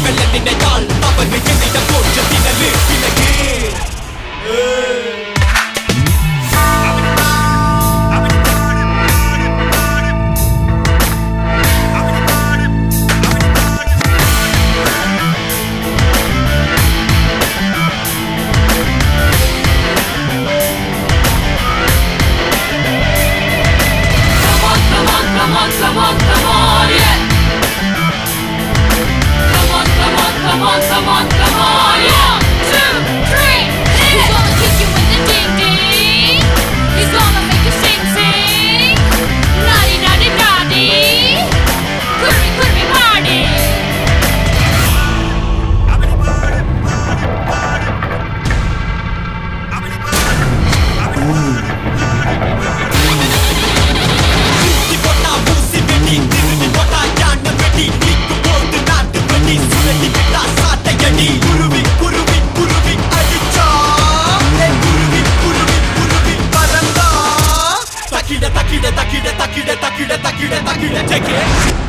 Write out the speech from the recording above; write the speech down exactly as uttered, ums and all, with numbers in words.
வெல்ல நினைத்தால் தவறு என்னிடம் போன்ற திணறு விலகு. Come on, come on, come on, yeah. Come on, come on, come on, come on, come on, yeah. One, two, three, hit it. He's gonna kick you with the ding ding. He's gonna make you sing sing. Naughty, naughty, naughty. Curvy, curvy party. Takida, takida, takida, takida, takida, takida, take it.